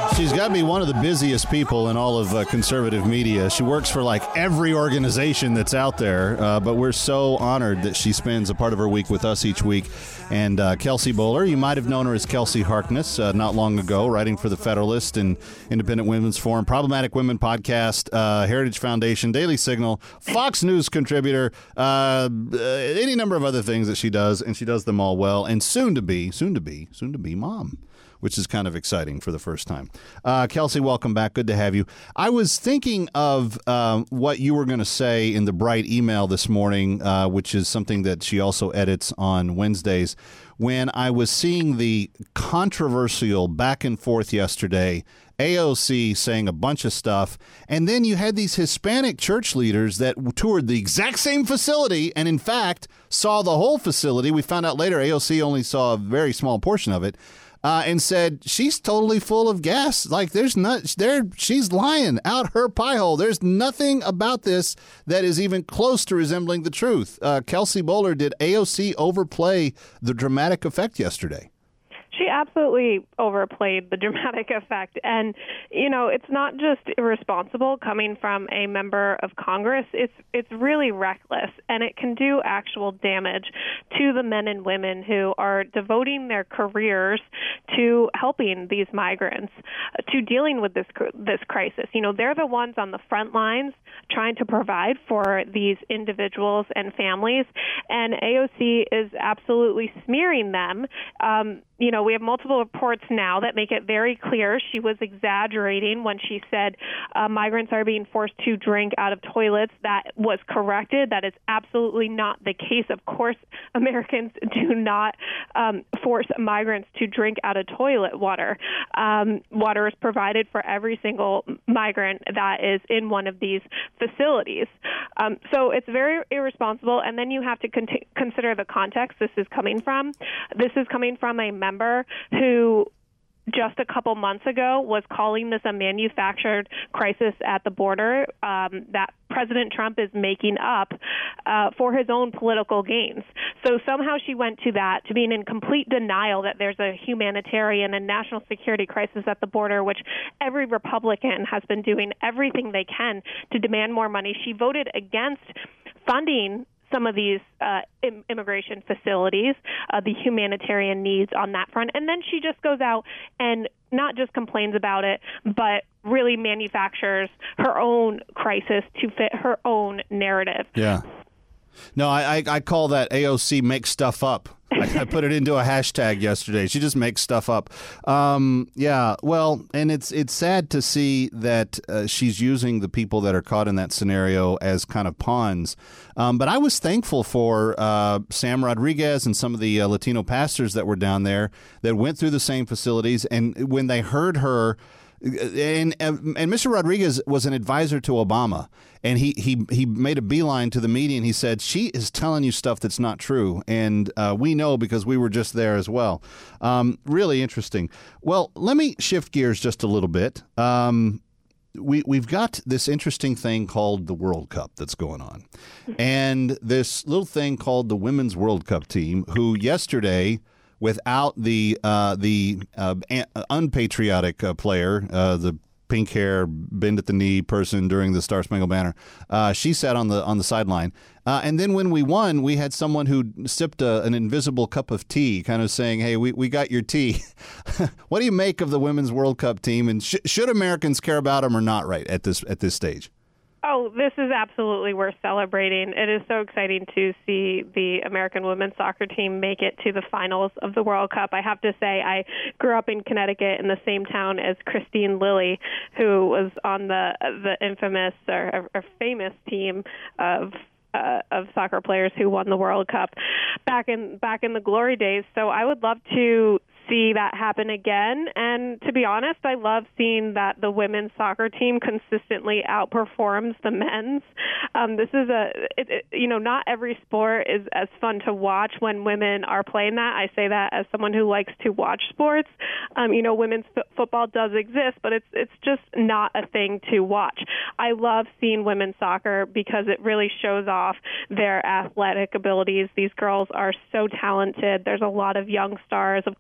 She's got to be one of the busiest people in all of uh, conservative media. She works for like every organization that's out there, uh, but we're so honored that she spends a part of her week with us each week. And uh, Kelsey Bolar, you might have known her as Kelsey Harkness uh, not long ago, writing for The Federalist and Independent Women's Forum, Problematic Women Podcast, uh, Heritage Foundation, Daily Signal, Fox News contributor, uh, uh, any number of other things that she does, and she does them all well. And soon to be, soon to be, soon to be mom, which is kind of exciting for the first time. Uh, Kelsey, welcome back. Good to have you. I was thinking of uh, what you were going to say in the Bright email this morning, uh, which is something that she also edits on Wednesdays, when I was seeing the controversial back and forth yesterday, A O C saying a bunch of stuff, and then you had these Hispanic church leaders that toured the exact same facility and, in fact, saw the whole facility. We found out later A O C only saw a very small portion of it. Uh, and said she's totally full of gas. Like there's not there. She's lying out her pie hole. There's nothing about this that is even close to resembling the truth. Uh, Kelsey Bolar, did A O C overplay the dramatic effect yesterday? She absolutely overplayed the dramatic effect. And, you know, it's not just irresponsible coming from a member of Congress. It's it's really reckless, and it can do actual damage to the men and women who are devoting their careers to helping these migrants, to dealing with this this crisis. You know, they're the ones on the front lines trying to provide for these individuals and families, and A O C is absolutely smearing them. Um, You know, we have multiple reports now that make it very clear she was exaggerating when she said uh, migrants are being forced to drink out of toilets. That was corrected. That is absolutely not the case. Of course, Americans do not um, force migrants to drink out of toilet water. Um, water is provided for every single migrant that is in one of these facilities. Um, so it's very irresponsible. And then you have to con- consider the context this is coming from. This is coming from a member who just a couple months ago was calling this a manufactured crisis at the border um, that President Trump is making up uh, for his own political gains. So somehow she went to that, to being in complete denial that there's a humanitarian and national security crisis at the border, which every Republican has been doing everything they can to demand more money. She voted against funding some of these uh, im- immigration facilities, uh, the humanitarian needs on that front. And then she just goes out and not just complains about it, but really manufactures her own crisis to fit her own narrative. Yeah. No, I, I, I call that A O C make stuff up. I, I put it into a hashtag yesterday. She just makes stuff up. Um, yeah, well, and it's it's sad to see that uh, she's using the people that are caught in that scenario as kind of pawns. Um, but I was thankful for uh, Sam Rodriguez and some of the uh, Latino pastors that were down there that went through the same facilities. And when they heard her, And and Mister Rodriguez was an advisor to Obama, and he, he, he made a beeline to the media, and he said, she is telling you stuff that's not true, and uh, we know because we were just there as well. Um, really interesting. Well, let me shift gears just a little bit. Um, we, we've got this interesting thing called the World Cup that's going on, and this little thing called the Women's World Cup team, who yesterday, without the uh, the uh, unpatriotic uh, player, uh, the pink hair, bend at the knee person during the Star Spangled Banner, uh, she sat on the on the sideline. Uh, and then when we won, we had someone who sipped a, an invisible cup of tea, kind of saying, "Hey, we, we got your tea." What do you make of the Women's World Cup team, and sh- should Americans care about them or not? Right at this at this stage. Oh, this is absolutely worth celebrating. It is so exciting to see the American women's soccer team make it to the finals of the World Cup. I have to say, I grew up in Connecticut in the same town as Christine Lilly, who was on the the infamous or, or famous team of uh, of soccer players who won the World Cup back in back in the glory days. So I would love to see that happen again. And to be honest, I love seeing that the women's soccer team consistently outperforms the men's. Um, this is a, it, it, you know, not every sport is as fun to watch when women are playing that. I say that as someone who likes to watch sports. Um, you know, women's f- football does exist, but it's it's just not a thing to watch. I love seeing women's soccer because it really shows off their athletic abilities. These girls are so talented. There's a lot of young stars. Of course, I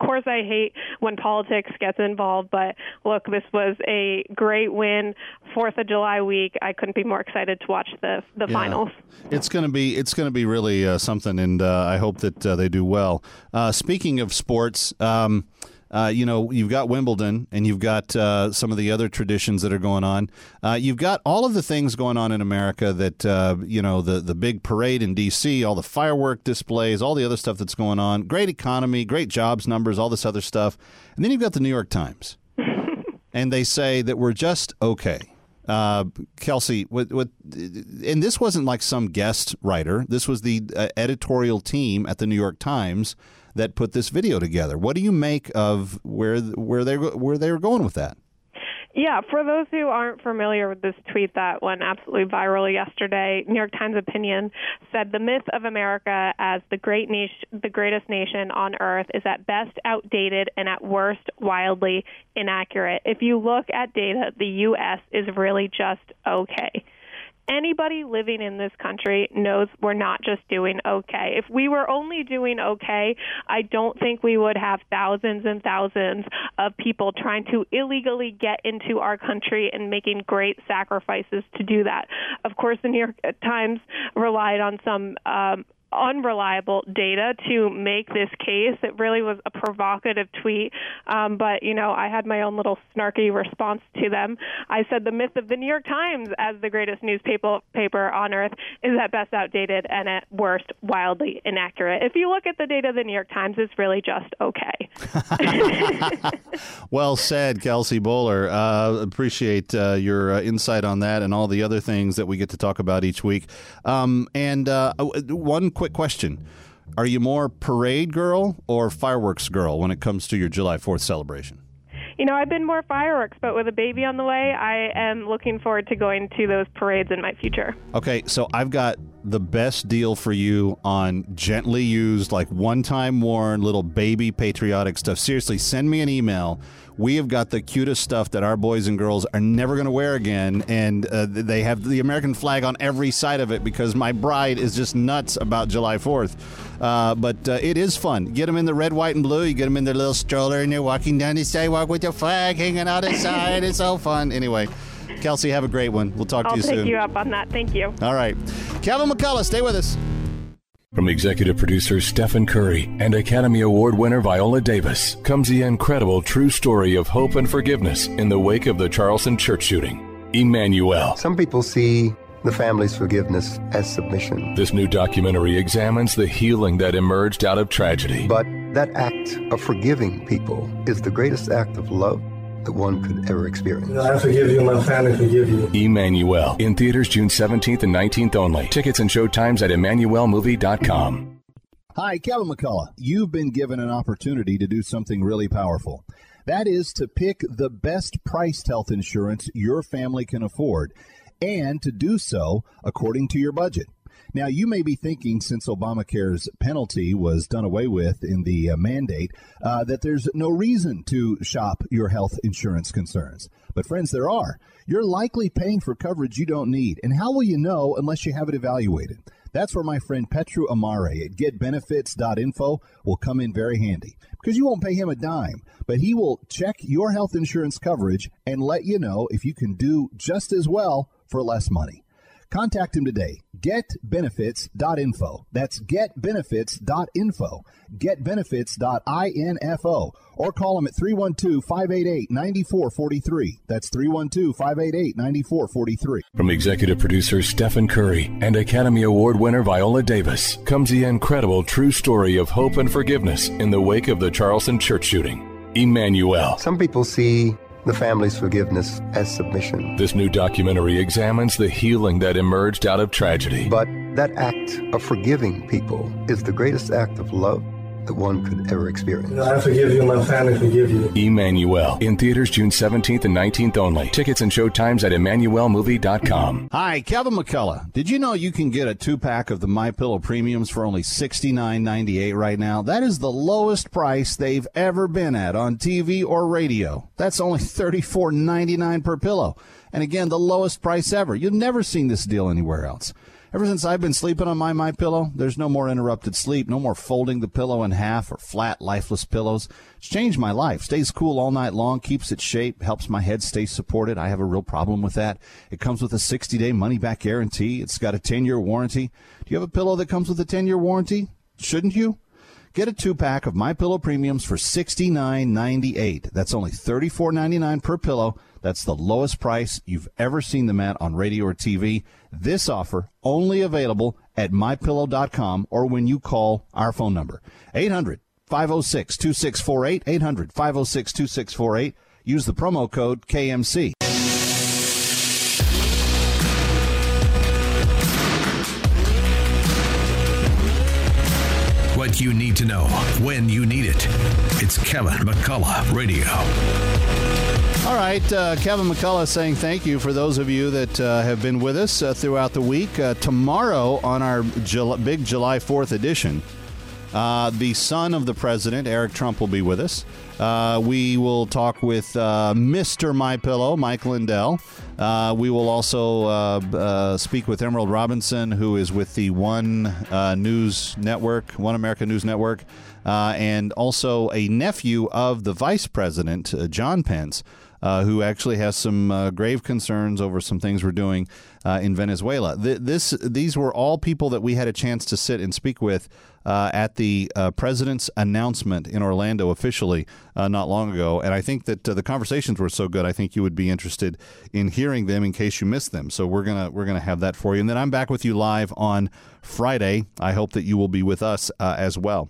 hate when politics gets involved, but look, this was a great win. Fourth of July week. I couldn't be more excited to watch the the Yeah. finals. It's going to be it's going to be really uh, something, and uh, I hope that uh, they do well. Uh, speaking of sports, um, uh, you know, you've got Wimbledon, and you've got uh, some of the other traditions that are going on. Uh, you've got all of the things going on in America that uh, you know, the the big parade in D C, all the firework displays, all the other stuff that's going on. Great economy, great jobs numbers, all this other stuff, and then you've got the New York Times, and they say that we're just okay. Uh, Kelsey, what, what, and this wasn't like some guest writer. This was the uh, editorial team at the New York Times that put this video together. What do you make of where where they where they were going with that? Yeah, for those who aren't familiar with this tweet that went absolutely viral yesterday, New York Times opinion said the myth of America as the great nation, the greatest nation on earth is at best outdated and at worst wildly inaccurate. If you look at data, the U S is really just okay. Anybody living in this country knows we're not just doing okay. If we were only doing okay, I don't think we would have thousands and thousands of people trying to illegally get into our country and making great sacrifices to do that. Of course, the New York Times relied on some um, unreliable data to make this case. It really was a provocative tweet, um, but, you know, I had my own little snarky response to them. I said the myth of the New York Times as the greatest newspaper paper on earth is at best outdated and at worst wildly inaccurate. If you look at the data of the New York Times, it's really just okay. Well said, Kelsey Bolar. Uh, appreciate uh, your uh, insight on that and all the other things that we get to talk about each week. Um, and uh, one quick question. Are you more parade girl or fireworks girl when it comes to your July fourth celebration? You know, I've been more fireworks, but with a baby on the way, I am looking forward to going to those parades in my future. Okay, so I've got the best deal for you on gently used, like one-time worn, little baby patriotic stuff. Seriously, send me an email. We have got the cutest stuff that our boys and girls are never going to wear again, and uh, they have the American flag on every side of it because my bride is just nuts about July fourth. Uh, but uh, it is fun. Get them in the red, white, and blue. You get them in their little stroller, and you're walking down the sidewalk with your flag hanging out the side. It's so fun. Anyway, Kelsey, have a great one. We'll talk I'll to you soon. I'll take you up on that. Thank you. All right. Kevin McCullough, stay with us. From executive producers Stephen Curry and Academy Award winner Viola Davis comes the incredible true story of hope and forgiveness in the wake of the Charleston church shooting. Emmanuel. Some people see the family's forgiveness as submission. This new documentary examines the healing that emerged out of tragedy. But that act of forgiving people is the greatest act of love that one could ever experience. You know, I forgive you, my family forgive you. Emmanuel. In theaters June seventeenth and nineteenth only. Tickets and show times at emmanuel movie dot com. Hi, Kevin McCullough. You've been given an opportunity to do something really powerful. That is to pick the best priced health insurance your family can afford, and to do so according to your budget. Now, you may be thinking, since Obamacare's penalty was done away with in the uh, mandate, uh, that there's no reason to shop your health insurance concerns. But friends, there are. You're likely paying for coverage you don't need. And how will you know unless you have it evaluated? That's where my friend Petru Amare at get benefits dot info will come in very handy, because you won't pay him a dime, but he will check your health insurance coverage and let you know if you can do just as well for less money. Contact him today. get benefits dot info. That's get benefits dot info. get benefits dot info. Or call him at three one two, five eight eight, nine four four three. That's three one two, five eight eight, nine four four three. From executive producers Stephen Curry and Academy Award winner Viola Davis comes the incredible true story of hope and forgiveness in the wake of the Charleston church shooting. Emmanuel. Some people see the family's forgiveness as submission. This new documentary examines the healing that emerged out of tragedy. But that act of forgiving people is the greatest act of love that one could ever experience. You know, I forgive you, my family forgive you. Emmanuel. In theaters June seventeenth and nineteenth only. Tickets and show times at emmanuel movie dot com. Hi, Kevin McCullough. Did you know you can get a two-pack of the MyPillow Premiums for only sixty-nine ninety-eight right now? That is the lowest price they've ever been at on T V or radio. That's only thirty-four ninety-nine per pillow. And again, the lowest price ever. You've never seen this deal anywhere else. Ever since I've been sleeping on my MyPillow, there's no more interrupted sleep, no more folding the pillow in half or flat, lifeless pillows. It's changed my life. Stays cool all night long, keeps its shape, helps my head stay supported. I have a real problem with that. It comes with a sixty-day money-back guarantee. It's got a ten-year warranty. Do you have a pillow that comes with a ten-year warranty? Shouldn't you? Get a two-pack of MyPillow Premiums for sixty-nine ninety-eight. That's only thirty-four ninety-nine per pillow. That's the lowest price you've ever seen them at on radio or T V. This offer only available at my pillow dot com or when you call our phone number, eight hundred, five oh six, two six four eight, eight hundred, five oh six, two six four eight. Use the promo code K M C. What you need to know when you need it. It's Kevin McCullough Radio. All right, uh, Kevin McCullough saying thank you for those of you that uh, have been with us uh, throughout the week. Uh, tomorrow on our July, big July fourth edition, uh, the son of the president, Eric Trump, will be with us. Uh, we will talk with uh, Mister MyPillow, Mike Lindell. Uh, we will also uh, uh, speak with Emerald Robinson, who is with the One uh, News Network, One America News Network, uh, and also a nephew of the vice president, uh, John Pence, uh, who actually has some uh, grave concerns over some things we're doing uh, in Venezuela. Th- this, these were all people that we had a chance to sit and speak with Uh, at the uh, president's announcement in Orlando officially uh, not long ago. And I think that uh, the conversations were so good, I think you would be interested in hearing them in case you missed them. So we're going to we're gonna have that for you. And then I'm back with you live on Friday. I hope that you will be with us uh, as well.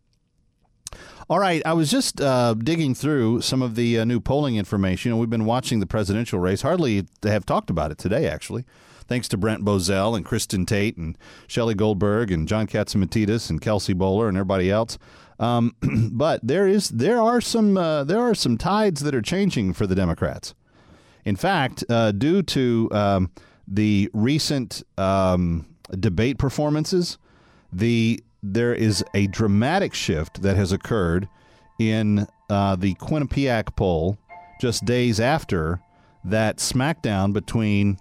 All right, I was just uh, digging through some of the uh, new polling information. You know, we've been watching the presidential race. Hardly have talked about it today, actually. Thanks to Brent Bozell and Kristen Tate and Shelley Goldberg and John Katzimatidis and Kelsey Bowler and everybody else. Um, but there is there are some uh, there are some tides that are changing for the Democrats. In fact, uh, due to um, the recent um, debate performances, the there is a dramatic shift that has occurred in uh, the Quinnipiac poll just days after that smackdown between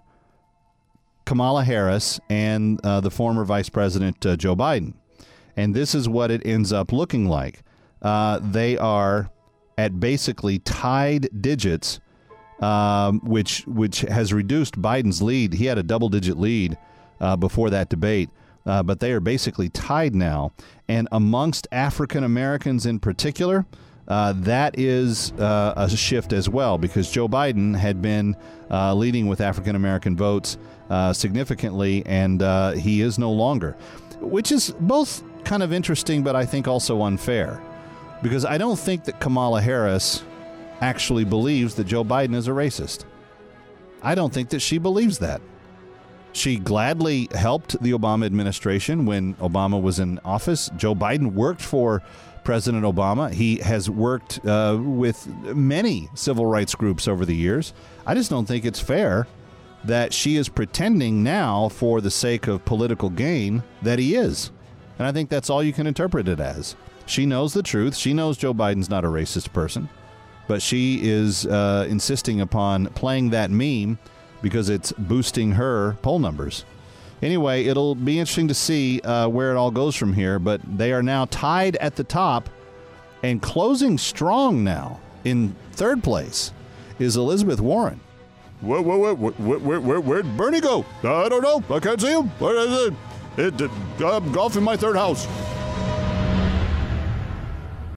Kamala Harris and uh, the former Vice President uh, Joe Biden. And this is what it ends up looking like. Uh, they are at basically tied digits, um, which which has reduced Biden's lead. He had a double-digit lead uh, before that debate, uh, but they are basically tied now. And amongst African Americans in particular, Uh, that is uh, a shift as well, because Joe Biden had been uh, leading with African American votes uh, significantly, and uh, he is no longer, which is both kind of interesting, but I think also unfair, because I don't think that Kamala Harris actually believes that Joe Biden is a racist. I don't think that she believes that. She gladly helped the Obama administration when Obama was in office. Joe Biden worked for President Obama. He has worked uh, with many civil rights groups over the years. I just don't think it's fair that she is pretending now, for the sake of political gain, that he is. And I think that's all you can interpret it as. She knows the truth. She knows Joe Biden's not a racist person, but she is uh, insisting upon playing that meme because it's boosting her poll numbers. Anyway, it'll be interesting to see uh, where it all goes from here, but they are now tied at the top, and closing strong now in third place is Elizabeth Warren. Where, where, where, where, where, where'd Bernie go? I don't know. I can't see him. Where is it? it, it uh, golf in my third house.